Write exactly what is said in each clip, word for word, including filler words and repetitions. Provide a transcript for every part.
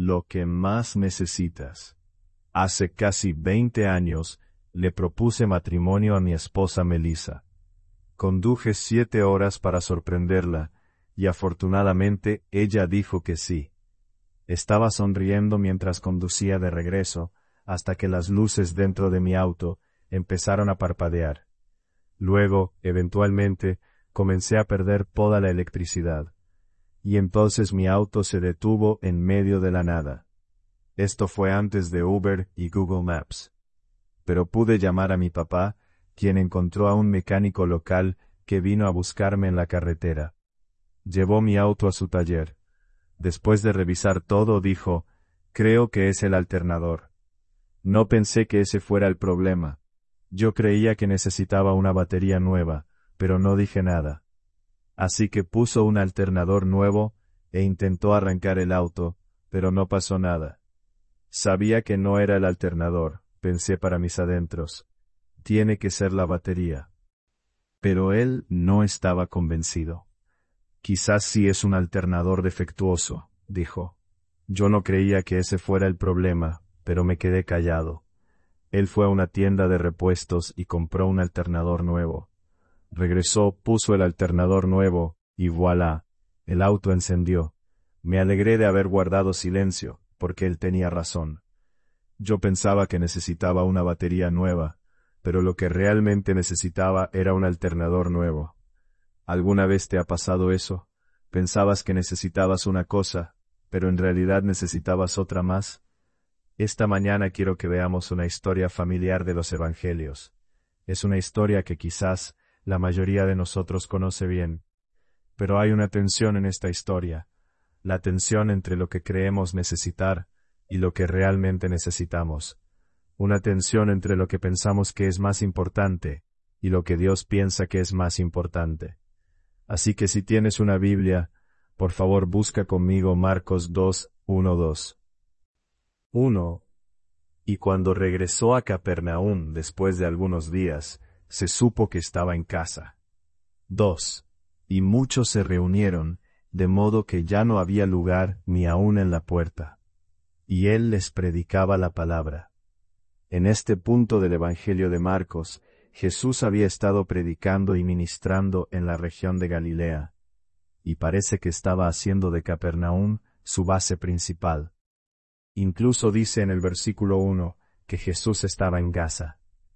lo que más necesitas. Hace casi veinte años, le propuse matrimonio a mi esposa Melissa. Conduje siete horas para sorprenderla, y afortunadamente ella dijo que sí. Estaba sonriendo mientras conducía de regreso, hasta que las luces dentro de mi auto empezaron a parpadear. Luego, eventualmente, comencé a perder toda la electricidad. Y entonces mi auto se detuvo en medio de la nada. Esto fue antes de Uber y Google Maps. Pero pude llamar a mi papá, quien encontró a un mecánico local que vino a buscarme en la carretera. Llevó mi auto a su taller. Después de revisar todo, dijo, «Creo que es el alternador». No pensé que ese fuera el problema. Yo creía que necesitaba una batería nueva, pero no dije nada. Así que puso un alternador nuevo, e intentó arrancar el auto, pero no pasó nada. Sabía que no era el alternador, pensé para mis adentros. Tiene que ser la batería. Pero él no estaba convencido. Quizás sí es un alternador defectuoso, dijo. Yo no creía que ese fuera el problema, pero me quedé callado. Él fue a una tienda de repuestos y compró un alternador nuevo. Regresó, puso el alternador nuevo, y voilà, el auto encendió. Me alegré de haber guardado silencio, porque él tenía razón. Yo pensaba que necesitaba una batería nueva, pero lo que realmente necesitaba era un alternador nuevo. ¿Alguna vez te ha pasado eso? Pensabas que necesitabas una cosa, pero en realidad necesitabas otra más. Esta mañana quiero que veamos una historia familiar de los evangelios. Es una historia que quizás la mayoría de nosotros conoce bien. Pero hay una tensión en esta historia, la tensión entre lo que creemos necesitar y lo que realmente necesitamos. Una tensión entre lo que pensamos que es más importante y lo que Dios piensa que es más importante. Así que si tienes una Biblia, por favor busca conmigo Marcos dos, uno, dos. uno. Y cuando regresó a Capernaum después de algunos días, se supo que estaba en casa. dos. Y muchos se reunieron, de modo que ya no había lugar ni aun en la puerta. Y él les predicaba la palabra. En este punto del Evangelio de Marcos, Jesús había estado predicando y ministrando en la región de Galilea, y parece que estaba haciendo de Capernaum su base principal. Incluso dice en el versículo uno que Jesús estaba en casa.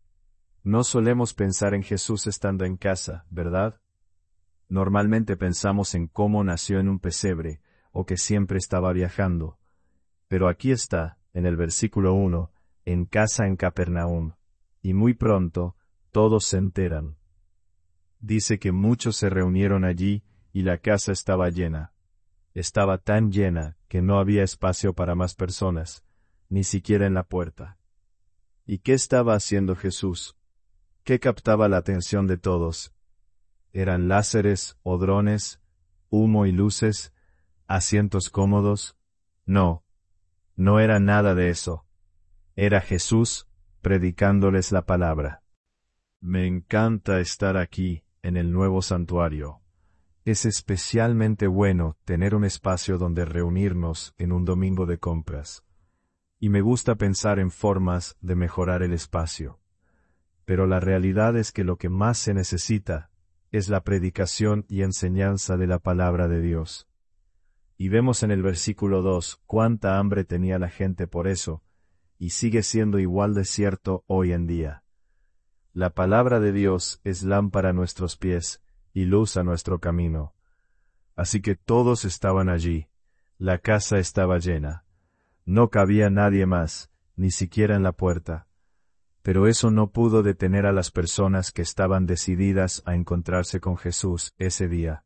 No solemos pensar en Jesús estando en casa, ¿verdad? Normalmente pensamos en cómo nació en un pesebre, o que siempre estaba viajando. Pero aquí está, en el versículo uno, en casa en Capernaum, y muy pronto, todos se enteran. Dice que muchos se reunieron allí, y la casa estaba llena. Estaba tan llena que no había espacio para más personas, ni siquiera en la puerta. ¿Y qué estaba haciendo Jesús? ¿Qué captaba la atención de todos? ¿Eran láseres, odrones, humo y luces, asientos cómodos? No, no era nada de eso. Era Jesús predicándoles la palabra. Me encanta estar aquí, en el nuevo santuario. Es especialmente bueno tener un espacio donde reunirnos en un domingo de compras. Y me gusta pensar en formas de mejorar el espacio. Pero la realidad es que lo que más se necesita es la predicación y enseñanza de la palabra de Dios. Y vemos en el versículo dos cuánta hambre tenía la gente por eso, y sigue siendo igual de cierto hoy en día. La palabra de Dios es lámpara a nuestros pies y luz a nuestro camino. Así que todos estaban allí, la casa estaba llena. No cabía nadie más, ni siquiera en la puerta. Pero eso no pudo detener a las personas que estaban decididas a encontrarse con Jesús ese día.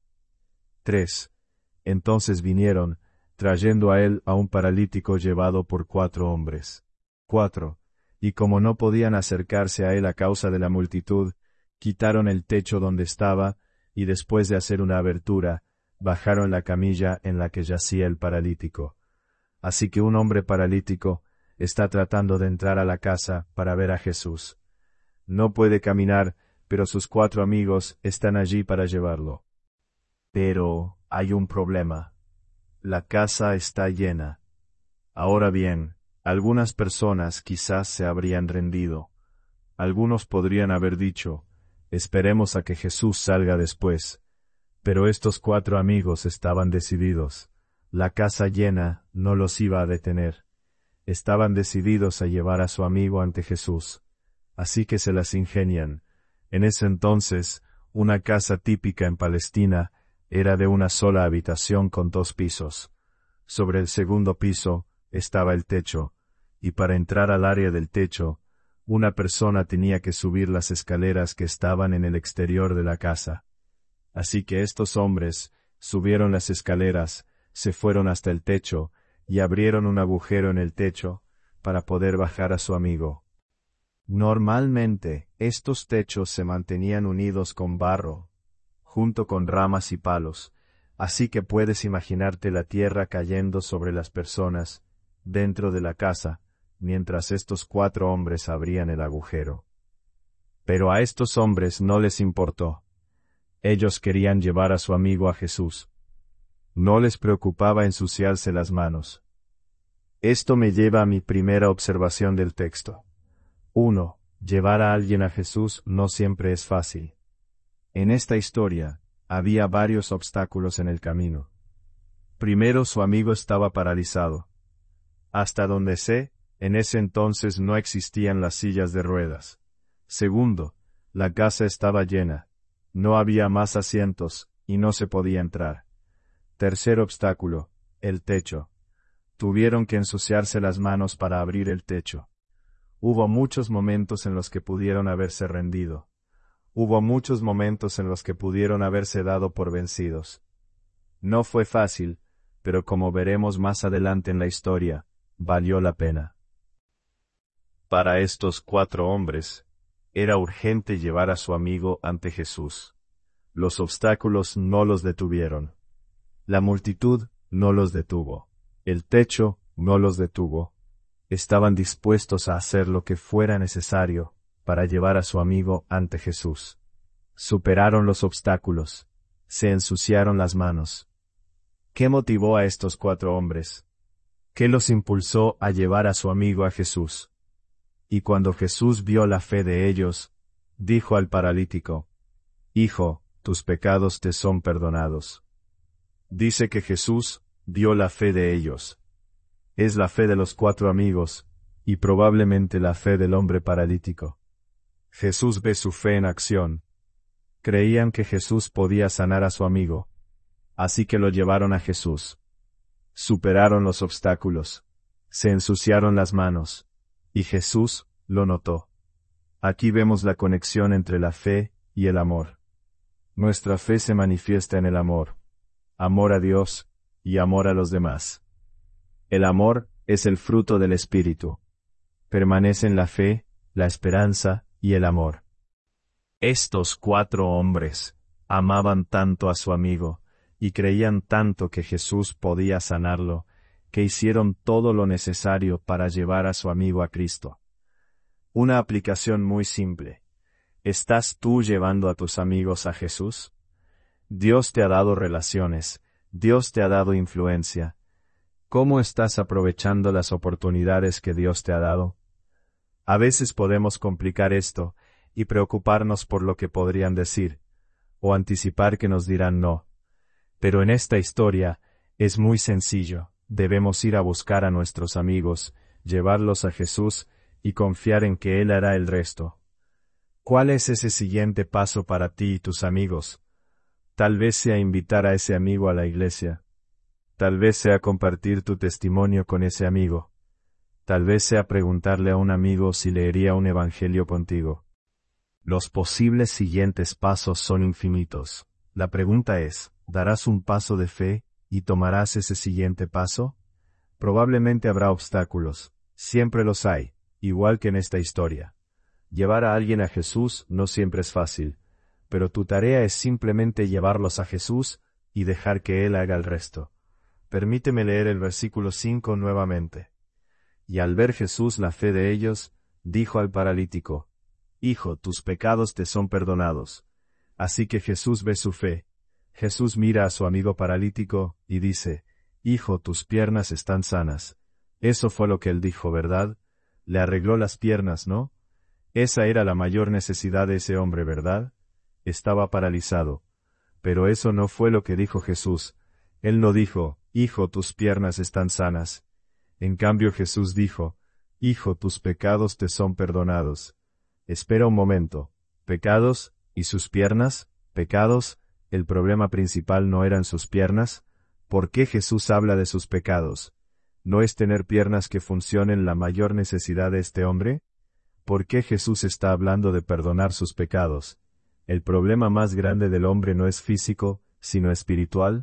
tres. Entonces vinieron, trayendo a él a un paralítico llevado por cuatro hombres. cuatro. Y como no podían acercarse a él a causa de la multitud, quitaron el techo donde estaba, y después de hacer una abertura, bajaron la camilla en la que yacía el paralítico. Así que un hombre paralítico está tratando de entrar a la casa para ver a Jesús. No puede caminar, pero sus cuatro amigos están allí para llevarlo. Pero hay un problema. La casa está llena. Ahora bien, algunas personas quizás se habrían rendido. Algunos podrían haber dicho, esperemos a que Jesús salga después. Pero estos cuatro amigos estaban decididos. La casa llena no los iba a detener. Estaban decididos a llevar a su amigo ante Jesús. Así que se las ingenian. En ese entonces, una casa típica en Palestina era de una sola habitación con dos pisos. Sobre el segundo piso estaba el techo, y para entrar al área del techo, una persona tenía que subir las escaleras que estaban en el exterior de la casa. Así que estos hombres subieron las escaleras, se fueron hasta el techo, y abrieron un agujero en el techo, para poder bajar a su amigo. Normalmente, estos techos se mantenían unidos con barro, junto con ramas y palos, así que puedes imaginarte la tierra cayendo sobre las personas, dentro de la casa, mientras estos cuatro hombres abrían el agujero. Pero a estos hombres no les importó. Ellos querían llevar a su amigo a Jesús. No les preocupaba ensuciarse las manos. Esto me lleva a mi primera observación del texto. uno. Llevar a alguien a Jesús no siempre es fácil. En esta historia, había varios obstáculos en el camino. Primero, su amigo estaba paralizado. Hasta donde sé, en ese entonces no existían las sillas de ruedas. Segundo, la casa estaba llena. No había más asientos, y no se podía entrar. Tercer obstáculo, el techo. Tuvieron que ensuciarse las manos para abrir el techo. Hubo muchos momentos en los que pudieron haberse rendido. Hubo muchos momentos en los que pudieron haberse dado por vencidos. No fue fácil, pero como veremos más adelante en la historia, valió la pena. Para estos cuatro hombres, era urgente llevar a su amigo ante Jesús. Los obstáculos no los detuvieron. La multitud no los detuvo. El techo no los detuvo. Estaban dispuestos a hacer lo que fuera necesario para llevar a su amigo ante Jesús. Superaron los obstáculos. Se ensuciaron las manos. ¿Qué motivó a estos cuatro hombres? ¿Qué los impulsó a llevar a su amigo a Jesús? Y cuando Jesús vio la fe de ellos, dijo al paralítico, «Hijo, tus pecados te son perdonados». Dice que Jesús vio la fe de ellos. Es la fe de los cuatro amigos, y probablemente la fe del hombre paralítico. Jesús ve su fe en acción. Creían que Jesús podía sanar a su amigo. Así que lo llevaron a Jesús. Superaron los obstáculos. Se ensuciaron las manos. Y Jesús lo notó. Aquí vemos la conexión entre la fe y el amor. Nuestra fe se manifiesta en el amor. Amor a Dios y amor a los demás. El amor es el fruto del Espíritu. Permanecen la fe, la esperanza y el amor. Estos cuatro hombres amaban tanto a su amigo y creían tanto que Jesús podía sanarlo, que hicieron todo lo necesario para llevar a su amigo a Cristo. Una aplicación muy simple. ¿Estás tú llevando a tus amigos a Jesús? Dios te ha dado relaciones, Dios te ha dado influencia. ¿Cómo estás aprovechando las oportunidades que Dios te ha dado? A veces podemos complicar esto y preocuparnos por lo que podrían decir, o anticipar que nos dirán no. Pero en esta historia es muy sencillo. Debemos ir a buscar a nuestros amigos, llevarlos a Jesús y confiar en que Él hará el resto. ¿Cuál es ese siguiente paso para ti y tus amigos? Tal vez sea invitar a ese amigo a la iglesia. Tal vez sea compartir tu testimonio con ese amigo. Tal vez sea preguntarle a un amigo si leería un evangelio contigo. Los posibles siguientes pasos son infinitos. La pregunta es, ¿darás un paso de fe y tomarás ese siguiente paso? Probablemente habrá obstáculos. Siempre los hay, igual que en esta historia. Llevar a alguien a Jesús no siempre es fácil, pero tu tarea es simplemente llevarlos a Jesús y dejar que Él haga el resto. Permíteme leer el versículo cinco nuevamente. Y al ver Jesús la fe de ellos, dijo al paralítico, «Hijo, tus pecados te son perdonados». Así que Jesús ve su fe. Jesús mira a su amigo paralítico y dice, «Hijo, tus piernas están sanas». Eso fue lo que él dijo, ¿verdad? Le arregló las piernas, ¿no? Esa era la mayor necesidad de ese hombre, ¿verdad? Estaba paralizado. Pero eso no fue lo que dijo Jesús. Él no dijo, hijo, tus piernas están sanas. En cambio Jesús dijo, hijo, tus pecados te son perdonados. Espera un momento. ¿Pecados? ¿Y sus piernas? ¿Pecados? ¿El problema principal no eran sus piernas? ¿Por qué Jesús habla de sus pecados? ¿No es tener piernas que funcionen la mayor necesidad de este hombre? ¿Por qué Jesús está hablando de perdonar sus pecados? ¿El problema más grande del hombre no es físico, sino espiritual?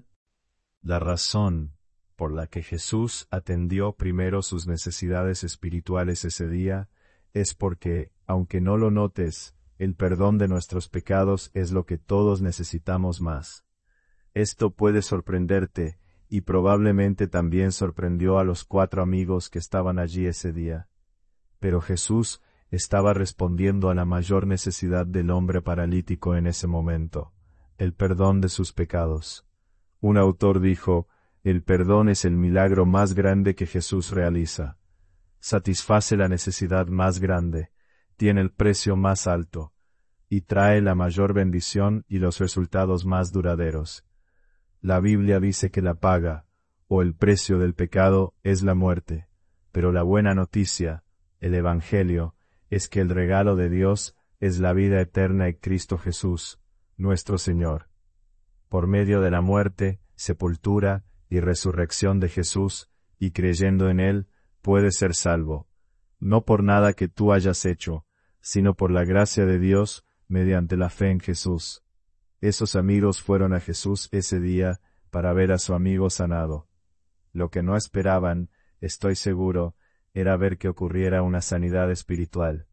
La razón por la que Jesús atendió primero sus necesidades espirituales ese día es porque, aunque no lo notes, el perdón de nuestros pecados es lo que todos necesitamos más. Esto puede sorprenderte, y probablemente también sorprendió a los cuatro amigos que estaban allí ese día. Pero Jesús estaba respondiendo a la mayor necesidad del hombre paralítico en ese momento, el perdón de sus pecados. Un autor dijo, el perdón es el milagro más grande que Jesús realiza. Satisface la necesidad más grande, tiene el precio más alto, y trae la mayor bendición y los resultados más duraderos. La Biblia dice que la paga, o el precio del pecado, es la muerte, pero la buena noticia, el Evangelio, es que el regalo de Dios es la vida eterna en Cristo Jesús, nuestro Señor. Por medio de la muerte, sepultura y resurrección de Jesús, y creyendo en Él, puedes ser salvo, no por nada que tú hayas hecho, sino por la gracia de Dios, mediante la fe en Jesús. Esos amigos fueron a Jesús ese día para ver a su amigo sanado. Lo que no esperaban, estoy seguro, era ver que ocurriera una sanidad espiritual.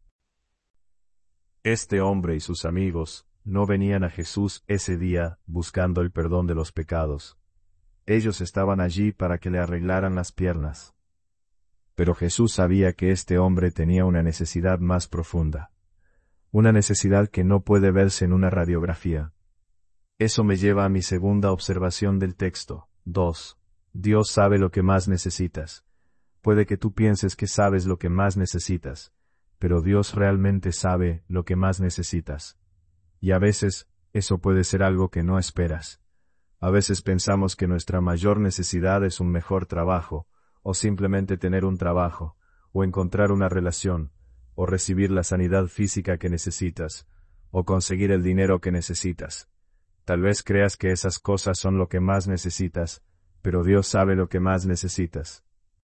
Este hombre y sus amigos no venían a Jesús ese día buscando el perdón de los pecados. Ellos estaban allí para que le arreglaran las piernas. Pero Jesús sabía que este hombre tenía una necesidad más profunda. Una necesidad que no puede verse en una radiografía. Eso me lleva a mi segunda observación del texto. dos. Dios sabe lo que más necesitas. Puede que tú pienses que sabes lo que más necesitas, pero Dios realmente sabe lo que más necesitas. Y a veces, eso puede ser algo que no esperas. A veces pensamos que nuestra mayor necesidad es un mejor trabajo, o simplemente tener un trabajo, o encontrar una relación, o recibir la sanidad física que necesitas, o conseguir el dinero que necesitas. Tal vez creas que esas cosas son lo que más necesitas, pero Dios sabe lo que más necesitas.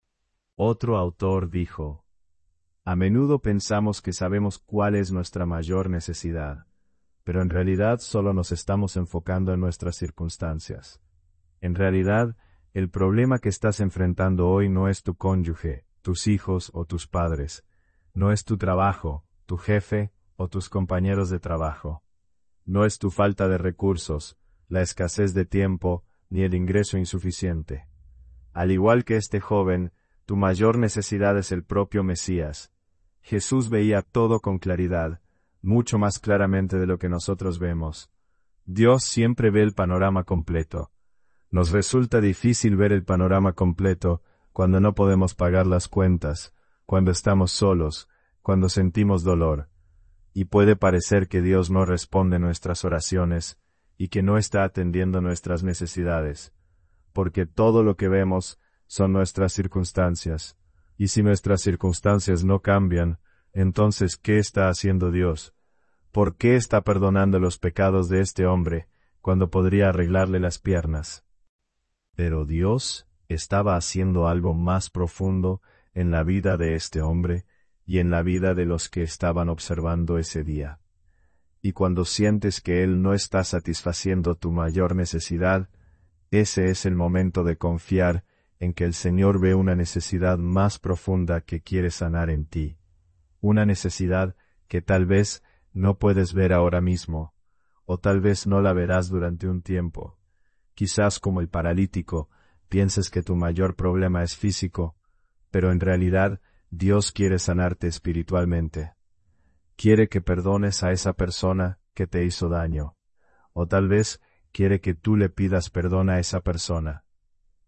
Otro autor dijo, a menudo pensamos que sabemos cuál es nuestra mayor necesidad, pero en realidad solo nos estamos enfocando en nuestras circunstancias. En realidad, el problema que estás enfrentando hoy no es tu cónyuge, tus hijos o tus padres, no es tu trabajo, tu jefe o tus compañeros de trabajo. No es tu falta de recursos, la escasez de tiempo, ni el ingreso insuficiente. Al igual que este joven, tu mayor necesidad es el propio Mesías. Jesús veía todo con claridad, mucho más claramente de lo que nosotros vemos. Dios siempre ve el panorama completo. Nos resulta difícil ver el panorama completo cuando no podemos pagar las cuentas, cuando estamos solos, cuando sentimos dolor. Y puede parecer que Dios no responde nuestras oraciones, y que no está atendiendo nuestras necesidades, porque todo lo que vemos son nuestras circunstancias, y si nuestras circunstancias no cambian, entonces ¿qué está haciendo Dios? ¿Por qué está perdonando los pecados de este hombre, cuando podría arreglarle las piernas? Pero Dios estaba haciendo algo más profundo en la vida de este hombre, y en la vida de los que estaban observando ese día. Y cuando sientes que Él no está satisfaciendo tu mayor necesidad, ese es el momento de confiar en que el Señor ve una necesidad más profunda que quiere sanar en ti. Una necesidad que tal vez no puedes ver ahora mismo, o tal vez no la verás durante un tiempo. Quizás como el paralítico, pienses que tu mayor problema es físico, pero en realidad Dios quiere sanarte espiritualmente. Quiere que perdones a esa persona que te hizo daño, o tal vez quiere que tú le pidas perdón a esa persona.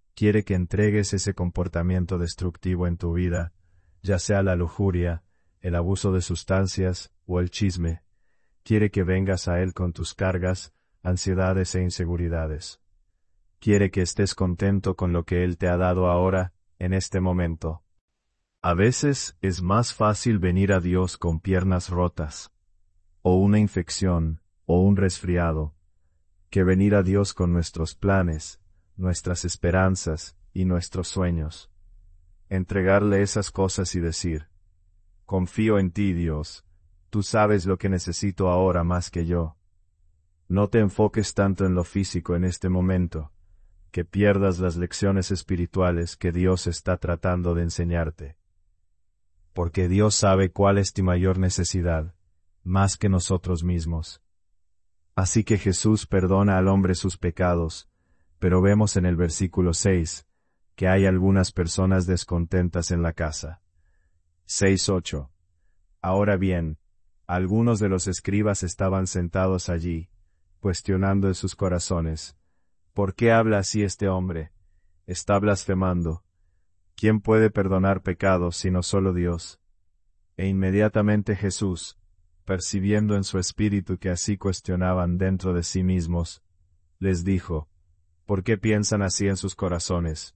Quiere que entregues ese comportamiento destructivo en tu vida, ya sea la lujuria, el abuso de sustancias o el chisme. Quiere que vengas a Él con tus cargas, ansiedades e inseguridades. Quiere que estés contento con lo que Él te ha dado ahora, en este momento. A veces es más fácil venir a Dios con piernas rotas, o una infección, o un resfriado, que venir a Dios con nuestros planes, nuestras esperanzas y nuestros sueños. Entregarle esas cosas y decir, confío en ti, Dios, tú sabes lo que necesito ahora más que yo. No te enfoques tanto en lo físico en este momento, que pierdas las lecciones espirituales que Dios está tratando de enseñarte. Porque Dios sabe cuál es tu mayor necesidad, más que nosotros mismos. Así que Jesús perdona al hombre sus pecados, pero vemos en el versículo seis, que hay algunas personas descontentas en la casa. seis ocho. Ahora bien, algunos de los escribas estaban sentados allí, cuestionando en sus corazones, ¿por qué habla así este hombre? Está blasfemando. ¿Quién puede perdonar pecados sino solo Dios? E inmediatamente Jesús, percibiendo en su espíritu que así cuestionaban dentro de sí mismos, les dijo, ¿por qué piensan así en sus corazones?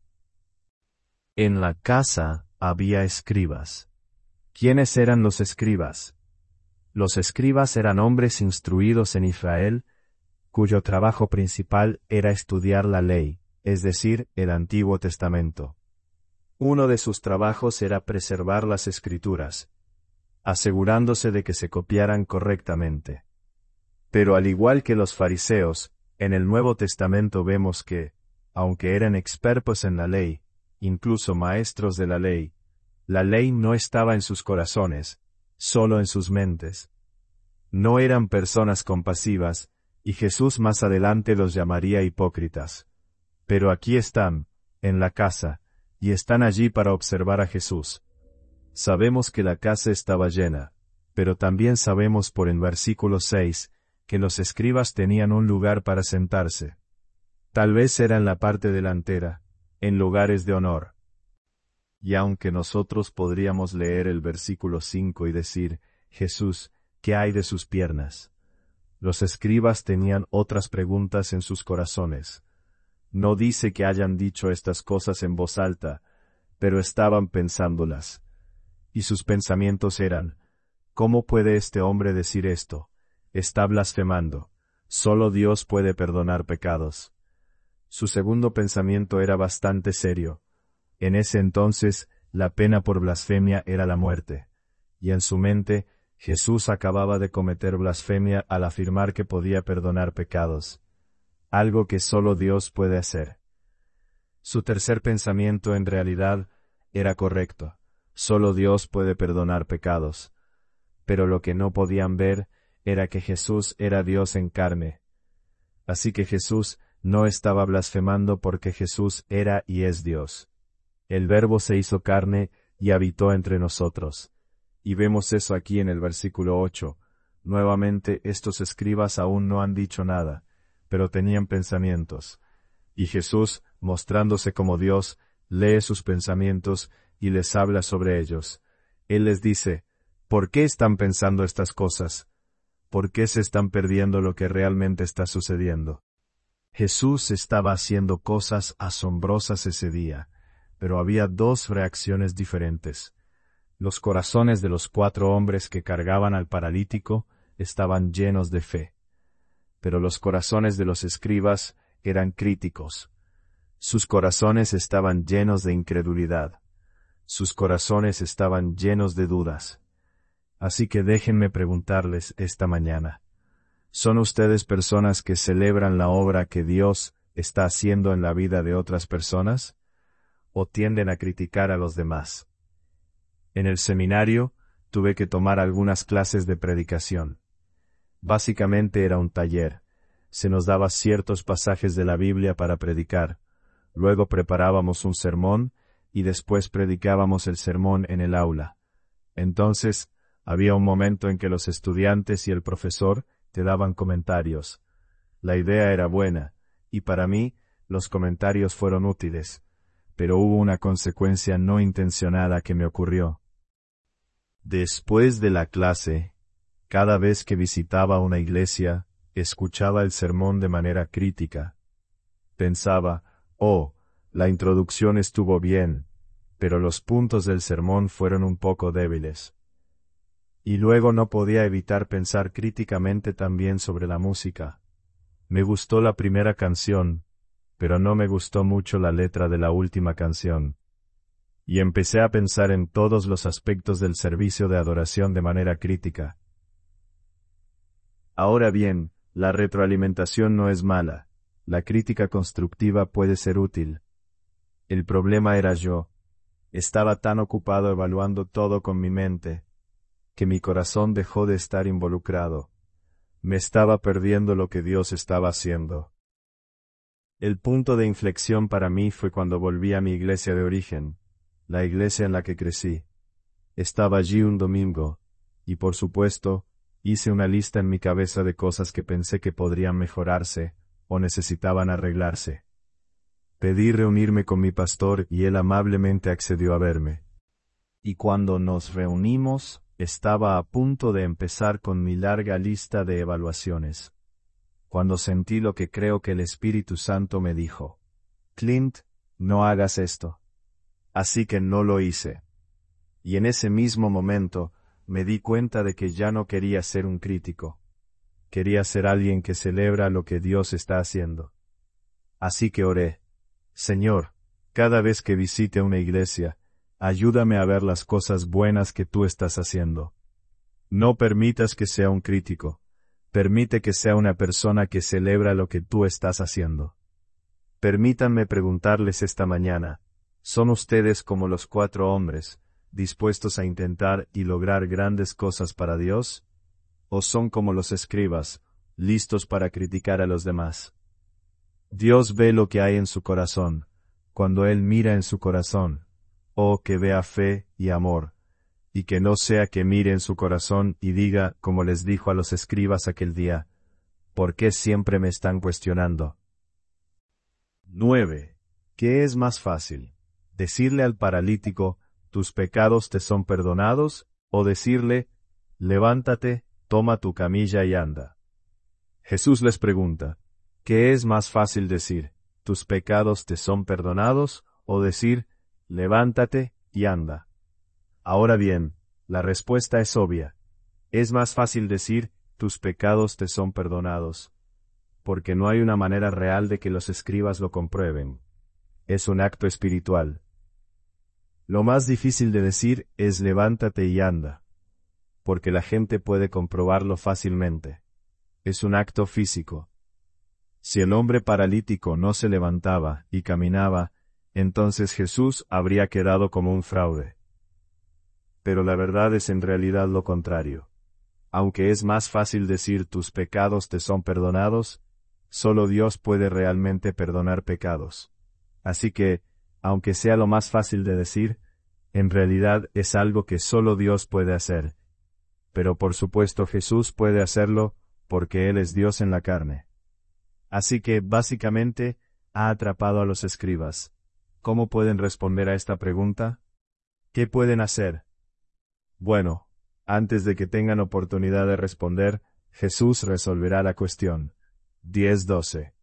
En la casa había escribas. ¿Quiénes eran los escribas? Los escribas eran hombres instruidos en Israel, cuyo trabajo principal era estudiar la ley, es decir, el Antiguo Testamento. Uno de sus trabajos era preservar las Escrituras, asegurándose de que se copiaran correctamente. Pero al igual que los fariseos, en el Nuevo Testamento vemos que, aunque eran expertos en la ley, incluso maestros de la ley, la ley no estaba en sus corazones, solo en sus mentes. No eran personas compasivas, y Jesús más adelante los llamaría hipócritas. Pero aquí están, en la casa, y están allí para observar a Jesús. Sabemos que la casa estaba llena, pero también sabemos por el versículo seis, que los escribas tenían un lugar para sentarse. Tal vez era en la parte delantera, en lugares de honor. Y aunque nosotros podríamos leer el versículo cinco y decir, Jesús, ¿qué hay de sus piernas? Los escribas tenían otras preguntas en sus corazones. No dice que hayan dicho estas cosas en voz alta, pero estaban pensándolas. Y sus pensamientos eran, ¿cómo puede este hombre decir esto? Está blasfemando. Solo Dios puede perdonar pecados. Su segundo pensamiento era bastante serio. En ese entonces, la pena por blasfemia era la muerte. Y en su mente, Jesús acababa de cometer blasfemia al afirmar que podía perdonar pecados. Algo que solo Dios puede hacer. Su tercer pensamiento en realidad era correcto. Solo Dios puede perdonar pecados. Pero lo que no podían ver era que Jesús era Dios en carne. Así que Jesús no estaba blasfemando porque Jesús era y es Dios. El Verbo se hizo carne y habitó entre nosotros. Y vemos eso aquí en el versículo ocho. Nuevamente estos escribas aún no han dicho nada, pero tenían pensamientos. Y Jesús, mostrándose como Dios, lee sus pensamientos y les habla sobre ellos. Él les dice, ¿por qué están pensando estas cosas? ¿Por qué se están perdiendo lo que realmente está sucediendo? Jesús estaba haciendo cosas asombrosas ese día, pero había dos reacciones diferentes. Los corazones de los cuatro hombres que cargaban al paralítico estaban llenos de fe. Pero los corazones de los escribas eran críticos. Sus corazones estaban llenos de incredulidad. Sus corazones estaban llenos de dudas. Así que déjenme preguntarles esta mañana. ¿Son ustedes personas que celebran la obra que Dios está haciendo en la vida de otras personas? ¿O tienden a criticar a los demás? En el seminario, tuve que tomar algunas clases de predicación. Básicamente era un taller. Se nos daba ciertos pasajes de la Biblia para predicar. Luego preparábamos un sermón, y después predicábamos el sermón en el aula. Entonces, había un momento en que los estudiantes y el profesor te daban comentarios. La idea era buena, y para mí, los comentarios fueron útiles, pero hubo una consecuencia no intencionada que me ocurrió. Después de la clase, cada vez que visitaba una iglesia, escuchaba el sermón de manera crítica. Pensaba, oh, la introducción estuvo bien, pero los puntos del sermón fueron un poco débiles. Y luego no podía evitar pensar críticamente también sobre la música. Me gustó la primera canción, pero no me gustó mucho la letra de la última canción. Y empecé a pensar en todos los aspectos del servicio de adoración de manera crítica. Ahora bien, la retroalimentación no es mala. La crítica constructiva puede ser útil. El problema era yo. Estaba tan ocupado evaluando todo con mi mente, que mi corazón dejó de estar involucrado. Me estaba perdiendo lo que Dios estaba haciendo. El punto de inflexión para mí fue cuando volví a mi iglesia de origen, la iglesia en la que crecí. Estaba allí un domingo, y por supuesto, hice una lista en mi cabeza de cosas que pensé que podrían mejorarse, o necesitaban arreglarse. Pedí reunirme con mi pastor y él amablemente accedió a verme. Y cuando nos reunimos, estaba a punto de empezar con mi larga lista de evaluaciones. Cuando sentí lo que creo que el Espíritu Santo me dijo: Clint, no hagas esto. Así que no lo hice. Y en ese mismo momento, me di cuenta de que ya no quería ser un crítico. Quería ser alguien que celebra lo que Dios está haciendo. Así que oré: Señor, cada vez que visite una iglesia, ayúdame a ver las cosas buenas que tú estás haciendo. No permitas que sea un crítico. Permite que sea una persona que celebra lo que tú estás haciendo. Permítanme preguntarles esta mañana, ¿son ustedes como los cuatro hombres, dispuestos a intentar y lograr grandes cosas para Dios? ¿O son como los escribas, listos para criticar a los demás? Dios ve lo que hay en su corazón. Cuando Él mira en su corazón, oh, que vea fe y amor, y que no sea que mire en su corazón y diga, como les dijo a los escribas aquel día: ¿por qué siempre me están cuestionando? nueve. ¿Qué es más fácil? ¿Decirle al paralítico, tus pecados te son perdonados? ¿O decirle, levántate, toma tu camilla y anda? Jesús les pregunta, ¿qué es más fácil decir, tus pecados te son perdonados? ¿O decir, levántate y anda? Ahora bien, la respuesta es obvia. Es más fácil decir, tus pecados te son perdonados, porque no hay una manera real de que los escribas lo comprueben. Es un acto espiritual. Lo más difícil de decir es levántate y anda, porque la gente puede comprobarlo fácilmente. Es un acto físico. Si el hombre paralítico no se levantaba y caminaba, entonces Jesús habría quedado como un fraude. Pero la verdad es en realidad lo contrario. Aunque es más fácil decir tus pecados te son perdonados, solo Dios puede realmente perdonar pecados. Así que, aunque sea lo más fácil de decir, en realidad es algo que solo Dios puede hacer. Pero por supuesto Jesús puede hacerlo, porque Él es Dios en la carne. Así que, básicamente, ha atrapado a los escribas. ¿Cómo pueden responder a esta pregunta? ¿Qué pueden hacer? Bueno, antes de que tengan oportunidad de responder, Jesús resolverá la cuestión. diez doce.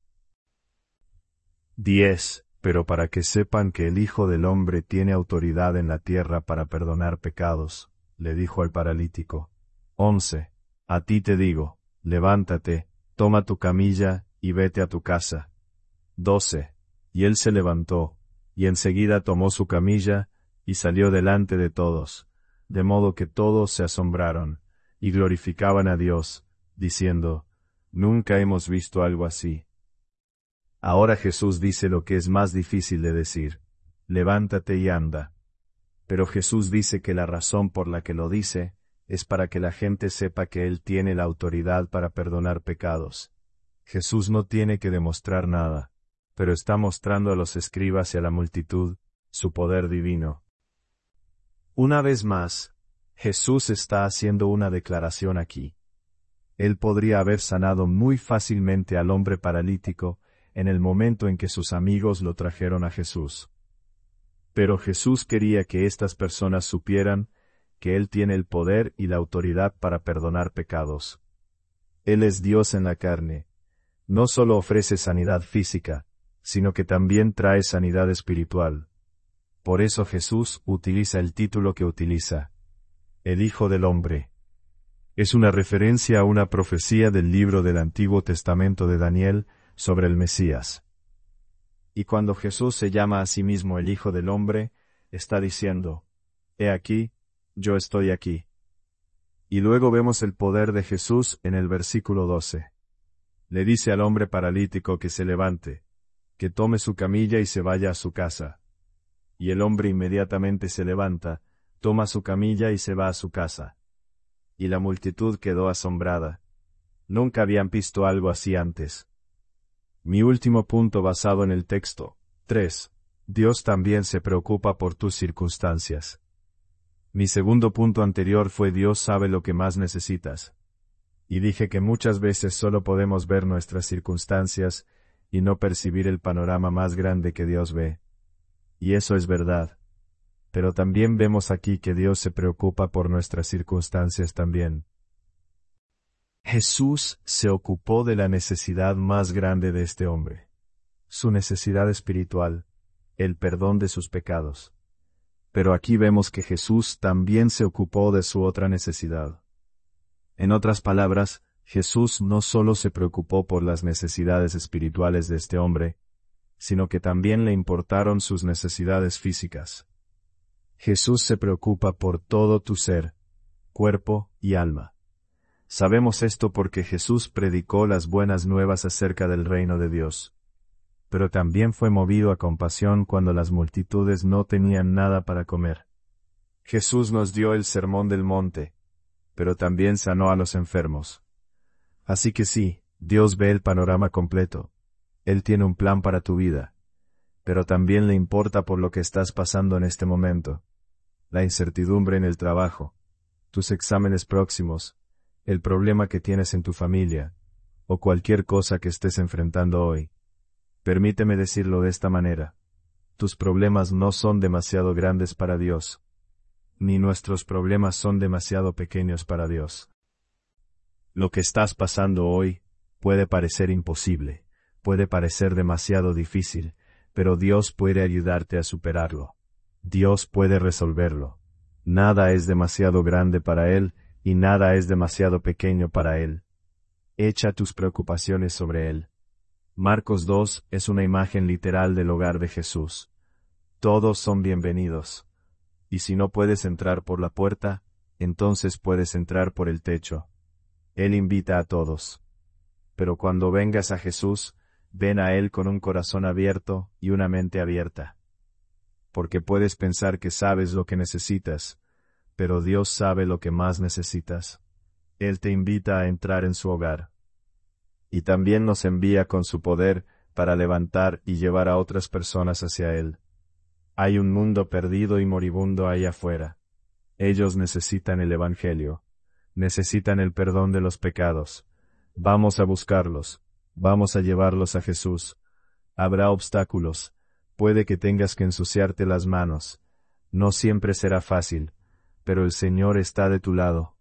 diez. Pero para que sepan que el Hijo del Hombre tiene autoridad en la tierra para perdonar pecados, le dijo al paralítico. once. A ti te digo, levántate, toma tu camilla, y vete a tu casa. doce. Y él se levantó, y enseguida tomó su camilla, y salió delante de todos, de modo que todos se asombraron, y glorificaban a Dios, diciendo, nunca hemos visto algo así. Ahora Jesús dice lo que es más difícil de decir, levántate y anda. Pero Jesús dice que la razón por la que lo dice, es para que la gente sepa que Él tiene la autoridad para perdonar pecados. Jesús no tiene que demostrar nada, pero está mostrando a los escribas y a la multitud, su poder divino. Una vez más, Jesús está haciendo una declaración aquí. Él podría haber sanado muy fácilmente al hombre paralítico, en el momento en que sus amigos lo trajeron a Jesús. Pero Jesús quería que estas personas supieran que Él tiene el poder y la autoridad para perdonar pecados. Él es Dios en la carne. No solo ofrece sanidad física, sino que también trae sanidad espiritual. Por eso Jesús utiliza el título que utiliza, el Hijo del Hombre. Es una referencia a una profecía del libro del Antiguo Testamento de Daniel sobre el Mesías. Y cuando Jesús se llama a sí mismo el Hijo del Hombre, está diciendo, «He aquí, yo estoy aquí». Y luego vemos el poder de Jesús en el versículo doce. Le dice al hombre paralítico que se levante, que tome su camilla y se vaya a su casa. Y el hombre inmediatamente se levanta, toma su camilla y se va a su casa. Y la multitud quedó asombrada. Nunca habían visto algo así antes. Mi último punto basado en el texto. tres. Dios también se preocupa por tus circunstancias. Mi segundo punto anterior fue Dios sabe lo que más necesitas. Y dije que muchas veces solo podemos ver nuestras circunstancias y no percibir el panorama más grande que Dios ve. Y eso es verdad. Pero también vemos aquí que Dios se preocupa por nuestras circunstancias también. Jesús se ocupó de la necesidad más grande de este hombre. Su necesidad espiritual, el perdón de sus pecados. Pero aquí vemos que Jesús también se ocupó de su otra necesidad. En otras palabras, Jesús no solo se preocupó por las necesidades espirituales de este hombre, sino que también le importaron sus necesidades físicas. Jesús se preocupa por todo tu ser, cuerpo y alma. Sabemos esto porque Jesús predicó las buenas nuevas acerca del reino de Dios. Pero también fue movido a compasión cuando las multitudes no tenían nada para comer. Jesús nos dio el sermón del monte, pero también sanó a los enfermos. Así que sí, Dios ve el panorama completo. Él tiene un plan para tu vida. Pero también le importa por lo que estás pasando en este momento. La incertidumbre en el trabajo, tus exámenes próximos, el problema que tienes en tu familia, o cualquier cosa que estés enfrentando hoy. Permíteme decirlo de esta manera. Tus problemas no son demasiado grandes para Dios. Ni nuestros problemas son demasiado pequeños para Dios. Lo que estás pasando hoy puede parecer imposible, puede parecer demasiado difícil, pero Dios puede ayudarte a superarlo. Dios puede resolverlo. Nada es demasiado grande para Él, y nada es demasiado pequeño para Él. Echa tus preocupaciones sobre Él. Marcos dos es una imagen literal del hogar de Jesús. Todos son bienvenidos. Y si no puedes entrar por la puerta, entonces puedes entrar por el techo. Él invita a todos. Pero cuando vengas a Jesús, ven a Él con un corazón abierto y una mente abierta. Porque puedes pensar que sabes lo que necesitas, pero Dios sabe lo que más necesitas. Él te invita a entrar en su hogar. Y también nos envía con su poder para levantar y llevar a otras personas hacia Él. Hay un mundo perdido y moribundo ahí afuera. Ellos necesitan el Evangelio. Necesitan el perdón de los pecados. Vamos a buscarlos. Vamos a llevarlos a Jesús. Habrá obstáculos. Puede que tengas que ensuciarte las manos. No siempre será fácil, pero el Señor está de tu lado.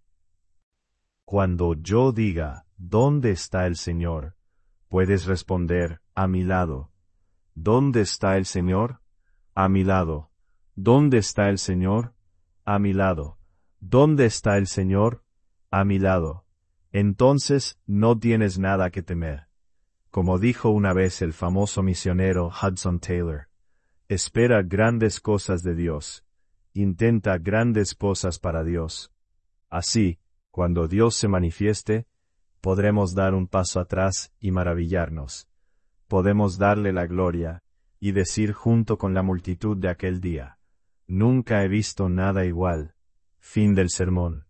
Cuando yo diga, ¿dónde está el Señor?, puedes responder, a mi lado. ¿Dónde está el Señor? A mi lado. ¿Dónde está el Señor? A mi lado. ¿Dónde está el Señor? A mi lado. Entonces no tienes nada que temer. Como dijo una vez el famoso misionero Hudson Taylor, espera grandes cosas de Dios. Intenta grandes cosas para Dios. Así, cuando Dios se manifieste, podremos dar un paso atrás y maravillarnos. Podemos darle la gloria, y decir junto con la multitud de aquel día, nunca he visto nada igual. Fin del sermón.